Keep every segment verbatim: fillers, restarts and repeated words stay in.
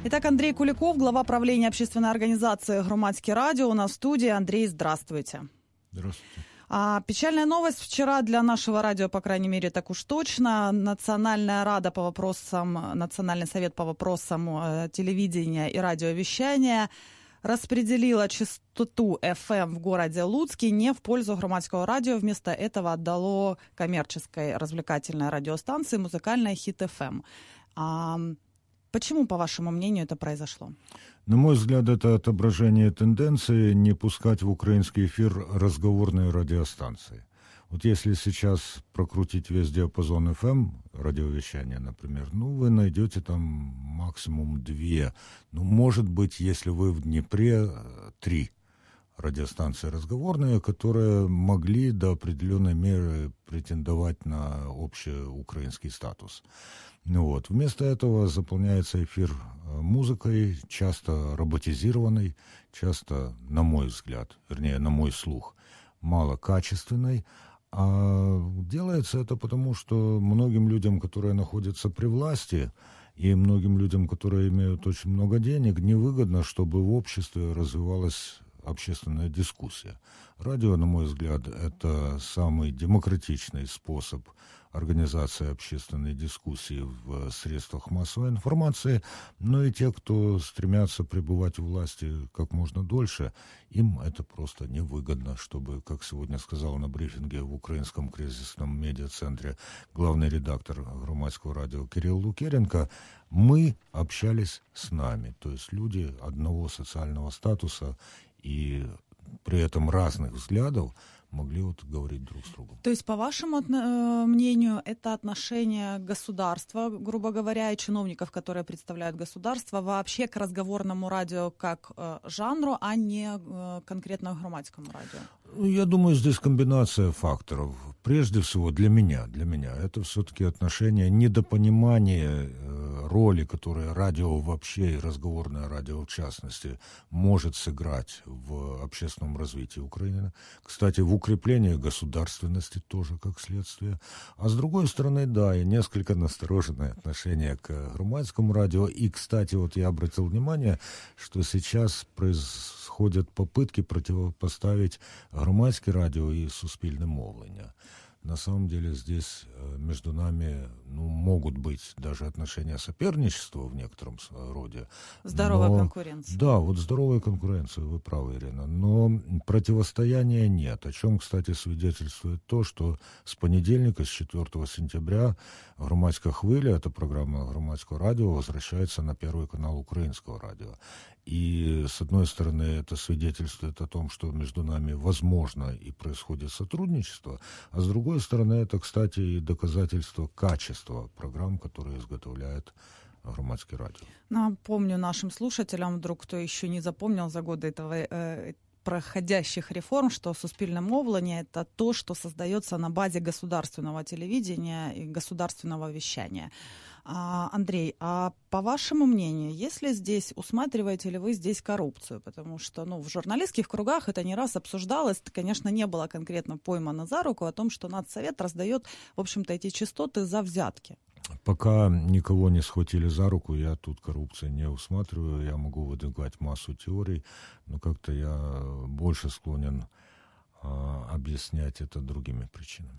Итак, Андрей Куликов, глава правления общественной организации «Громадское радио» у нас в студии. Андрей, здравствуйте. Здравствуйте. А, печальная новость. Вчера для нашего радио, по крайней мере, так уж точно, Национальная рада по вопросам, Национальный совет по вопросам э, телевидения и радиовещания распределила частоту эф эм в городе Луцке не в пользу громадского радио. Вместо этого отдало коммерческой развлекательной радиостанции «Музыкальная Хит эф эм». А, почему, по вашему мнению, это произошло? На мой взгляд, это отображение тенденции не пускать в украинский эфир разговорные радиостанции. Вот если сейчас прокрутить весь диапазон эф эм, радиовещания, например, ну, вы найдете там максимум две. Ну, может быть, если вы в Днепре, три радиостанции разговорные, которые могли до определенной меры претендовать на общеукраинский статус. Ну вот. Вместо этого заполняется эфир музыкой, часто роботизированной, часто, на мой взгляд, вернее, на мой слух, малокачественной. А делается это потому, что многим людям, которые находятся при власти, и многим людям, которые имеют очень много денег, невыгодно, чтобы в обществе развивалась общественная дискуссия. Радио, на мой взгляд, это самый демократичный способ организации общественной дискуссии в средствах массовой информации, но и те, кто стремятся пребывать у власти как можно дольше, им это просто невыгодно, чтобы, как сегодня сказал на брифинге в Украинском кризисном медиацентре главный редактор Громадского радио Кирилл Лукеренко, мы общались с нами, то есть люди одного социального статуса и при этом разных взглядов могли вот говорить друг с другом. То есть, по вашему э, мнению, это отношение государства, грубо говоря, и чиновников, которые представляют государство, вообще к разговорному радио как э, жанру, а не э, конкретно к громадскому радио? Я думаю, здесь комбинация факторов. Прежде всего, для меня, для меня это все-таки отношение недопонимания э, роли, которую радио вообще и разговорное радио в частности может сыграть в общественном развитии Украины. Кстати, в укреплении государственности тоже как следствие. А с другой стороны, да, и несколько настороженное отношение к громадскому радио. И, кстати, вот я обратил внимание, что сейчас происходят попытки противопоставить громадське радио и суспільне мовлення. На самом деле здесь между нами ну, могут быть даже отношения соперничества в некотором роде. Здоровая но, конкуренция. Да, вот здоровая конкуренция, вы правы, Ирина. Но противостояния нет. О чем, кстати, свидетельствует то, что с понедельника, с четвёртого сентября, «Громадська хвиля», это программа Громадского радио, возвращается на Первый канал Украинского радио. И, с одной стороны, это свидетельствует о том, что между нами возможно и происходит сотрудничество, а с другой стороны, это, кстати, и доказательство качества программ, которые изготовляет Громадское радио. Напомню нашим слушателям, вдруг кто еще не запомнил за годы этого э, проходящих реформ, что суспільне мовлення — это то, что создается на базе государственного телевидения и государственного вещания. А, Андрей, а по вашему мнению, если здесь, усматриваете ли вы здесь коррупцию? Потому что ну, в журналистских кругах это не раз обсуждалось, это, конечно, не было конкретно поймано за руку о том, что Надсовет раздает, в общем-то, эти частоты за взятки. Пока никого не схватили за руку, я тут коррупции не усматриваю. Я могу выдвигать массу теорий, но как-то я больше склонен а, объяснять это другими причинами.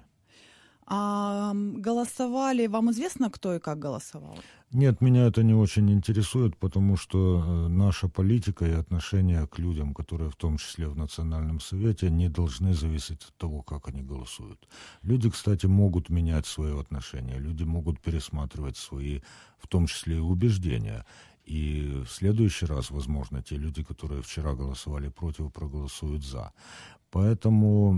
А голосовали, вам известно, кто и как голосовал? Нет, меня это не очень интересует, потому что наша политика и отношение к людям, которые в том числе в Национальном совете, не должны зависеть от того, как они голосуют. Люди, кстати, могут менять свое отношение, люди могут пересматривать свои, в том числе и убеждения. И в следующий раз, возможно, те люди, которые вчера голосовали против, проголосуют за. Поэтому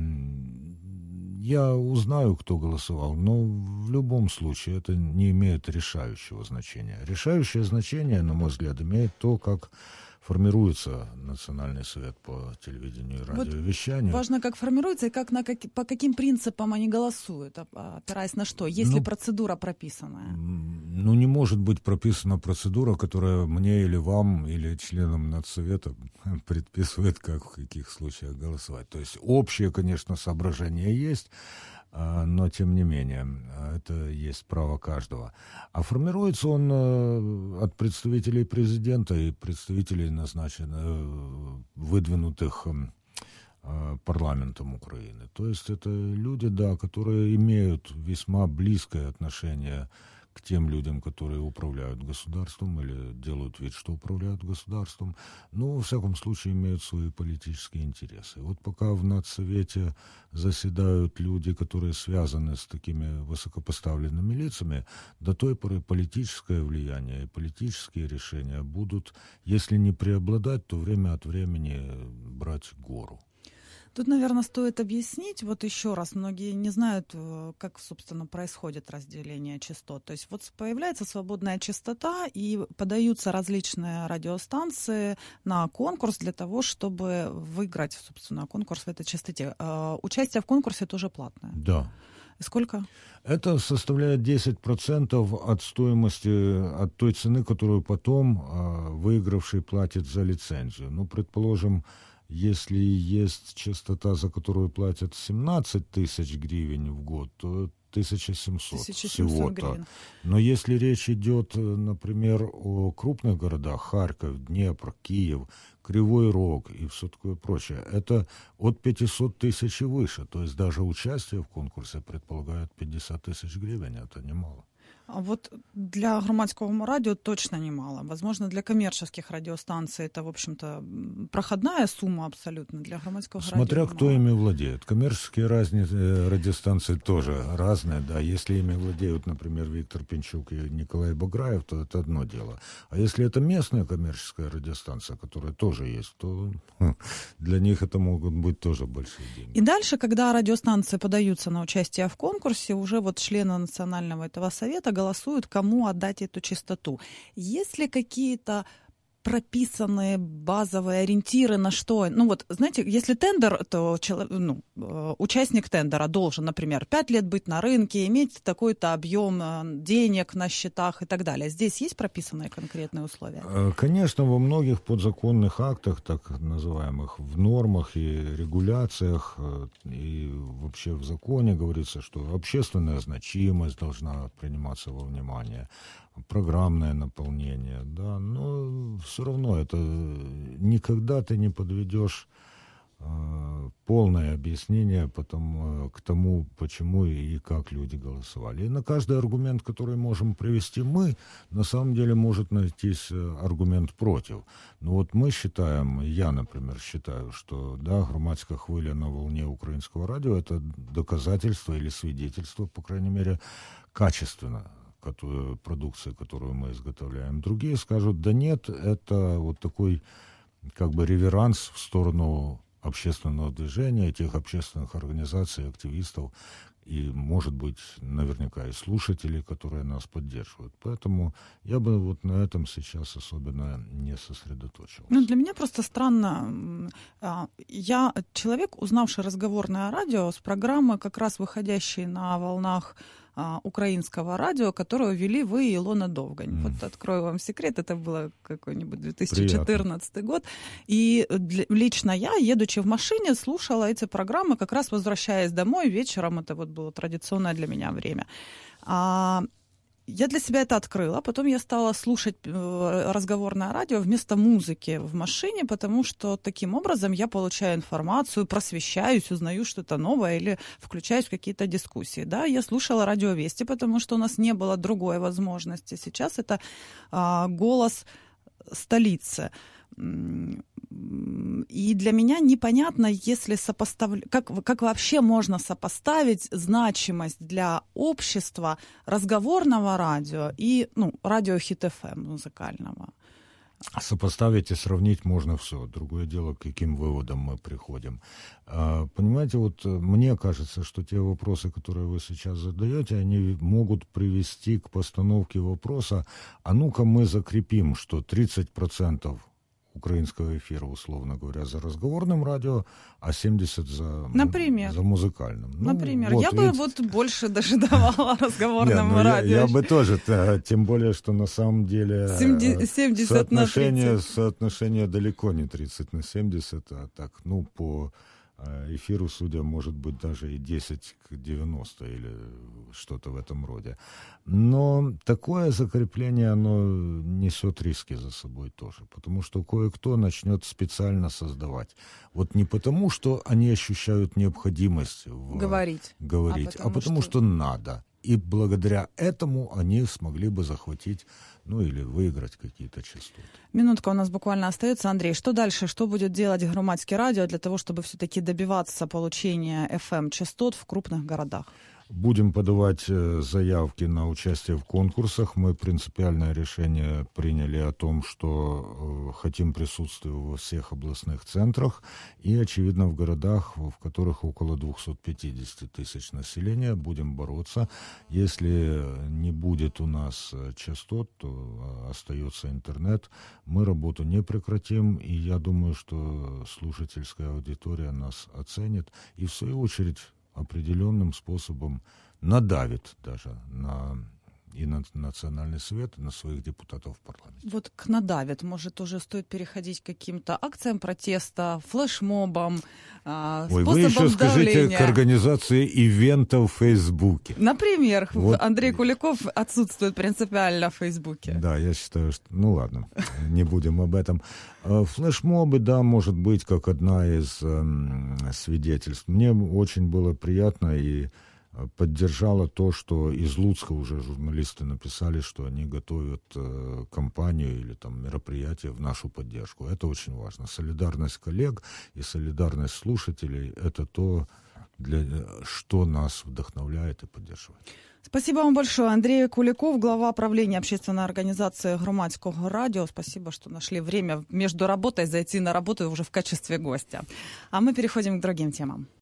я узнаю, кто голосовал, но в любом случае это не имеет решающего значения. Решающее значение, на мой взгляд, имеет то, как формируется Национальный совет по телевидению и радиовещанию. Вот важно, как формируется и как, на, как, по каким принципам они голосуют, опираясь на что, есть ли ну, процедура прописанная? Ну, не может быть прописана процедура, которая мне или вам, или членам Надсовета предписывает, как в каких случаях голосовать. То есть общее, конечно, соображение есть, но тем не менее, это есть право каждого. А формируется он от представителей президента и представителей, назначенных, выдвинутых парламентом Украины. То есть это люди, да, которые имеют весьма близкое отношение к тем людям, которые управляют государством или делают вид, что управляют государством, но, во всяком случае, имеют свои политические интересы. Вот пока в Надсовете заседают люди, которые связаны с такими высокопоставленными лицами, до той поры политическое влияние и политические решения будут, если не преобладать, то время от времени брать гору. Тут, наверное, стоит объяснить, вот еще раз, многие не знают, как, собственно, происходит разделение частот. То есть вот появляется свободная частота, и подаются различные радиостанции на конкурс для того, чтобы выиграть, собственно, конкурс в этой частоте. Участие в конкурсе тоже платное. Да. Сколько? Это составляет десять процентов от стоимости, от той цены, которую потом выигравший платит за лицензию. Ну, предположим, если есть частота, за которую платят семнадцать тысяч гривен в год, то тысяча семьсот всего-то. Но если речь идет, например, о крупных городах, Харьков, Днепр, Киев, Кривой Рог и все такое прочее, это от пятисот тысяч и выше. То есть даже участие в конкурсе предполагает пятьдесят тысяч гривен, это немало. А вот для громадского радио точно немало. Возможно, для коммерческих радиостанций это, в общем-то, проходная сумма абсолютно. Для громадского радио Смотря кто немало. ими владеет. Коммерческие разные радиостанции тоже разные, да. Если ими владеют, например, Виктор Пинчук и Николай Баграев, то это одно дело. А если это местная коммерческая радиостанция, которая тоже есть, то для них это могут быть тоже большие деньги. И дальше, когда радиостанции подаются на участие в конкурсе, уже вот члены Национального этого совета голосуют, кому отдать эту частоту. Есть ли какие-то прописанные базовые ориентиры на что? Ну вот, знаете, если тендер, то человек, ну, участник тендера должен, например, пять лет быть на рынке, иметь такой-то объем денег на счетах и так далее. Здесь есть прописанные конкретные условия? Конечно, во многих подзаконных актах, так называемых, в нормах и регуляциях, и вообще в законе говорится, что общественная значимость должна приниматься во внимание, программное наполнение, да, но все равно это никогда ты не подведешь э, полное объяснение потом, э, к тому, почему и как люди голосовали. И на каждый аргумент, который можем привести мы, на самом деле может найтись аргумент против. Но вот мы считаем, я, например, считаю, что да, громадская хвиля на волне украинского радио — это доказательство или свидетельство, по крайней мере, качественно продукции, которую мы изготовляем. Другие скажут, да нет, это вот такой как бы реверанс в сторону общественного движения, тех общественных организаций, активистов и, может быть, наверняка и слушателей, которые нас поддерживают. Поэтому я бы вот на этом сейчас особенно не сосредоточился. Ну, для меня просто странно. Я человек, узнавший разговорное радио с программы, как раз выходящей на волнах украинского радио, которую вели вы и Илона Довгань. Mm. Вот открою вам секрет, это было какой-нибудь две тысячи четырнадцатый Приятно. Год. И для, лично я, едучи в машине, слушала эти программы, как раз возвращаясь домой вечером. Это вот было традиционное для меня время. А, я для себя это открыла, потом я стала слушать разговорное радио вместо музыки в машине, потому что таким образом я получаю информацию, просвещаюсь, узнаю что-то новое или включаюсь в какие-то дискуссии. Да, я слушала радио Вести, потому что у нас не было другой возможности. Сейчас это а, голос столицы. И для меня непонятно, если сопоставлять, как, как вообще можно сопоставить значимость для общества разговорного радио и ну, радио Хит эф эм музыкального. Сопоставить и сравнить можно все. Другое дело, к каким выводам мы приходим. Понимаете, вот мне кажется, что те вопросы, которые вы сейчас задаете, они могут привести к постановке вопроса, а ну-ка мы закрепим, что тридцать процентов украинского эфира, условно говоря, за разговорным радио, а семьдесят процентов за, Например. за музыкальным. Ну, Например, вот, я ведь... бы вот больше даже давала разговорному Не, ну, радио. Я, я бы тоже, тем более, что на самом деле семьдесят на тридцать. Соотношение далеко не тридцать на семьдесят, а так, ну, по эфиру, судя, может быть, даже и десять к девяноста или что-то в этом роде. Но такое закрепление, оно несет риски за собой тоже, потому что кое-кто начнет специально создавать. Вот не потому, что они ощущают необходимость в... говорить, говорить, а потому, а потому что... что надо. И благодаря этому они смогли бы захватить, ну или выиграть какие-то частоты. Минутка у нас буквально остается. Андрей, что дальше? Что будет делать Громадское радио для того, чтобы все-таки добиваться получения эф эм-частот в крупных городах? Будем подавать заявки на участие в конкурсах. Мы принципиальное решение приняли о том, что хотим присутствия во всех областных центрах и, очевидно, в городах, в которых около двести пятьдесят тысяч населения. Будем бороться. Если не будет у нас частот, то остается интернет. Мы работу не прекратим, и я думаю, что слушательская аудитория нас оценит и, в свою очередь, определенным способом надавит даже на и на Национальный совет, и на своих депутатов в парламенте. Вот к надавит, может, уже стоит переходить к каким-то акциям протеста, флешмобам, а, Ой, способам давления. Вы еще скажите давления. К организации ивентов в Фейсбуке. Например, вот. Андрей Куликов отсутствует принципиально в Фейсбуке. Да, я считаю, что... Ну ладно, не будем об этом. Флешмобы, да, может быть, как одна из э, свидетельств. Мне очень было приятно и поддержало то, что из Луцка уже журналисты написали, что они готовят э, кампанию или там мероприятие в нашу поддержку. Это очень важно. Солидарность коллег и солидарность слушателей – это то, для, что нас вдохновляет и поддерживает. Спасибо вам большое. Андрей Куликов, глава правления общественной организации Громадского радио. Спасибо, что нашли время между работой зайти на работу уже в качестве гостя. А мы переходим к другим темам.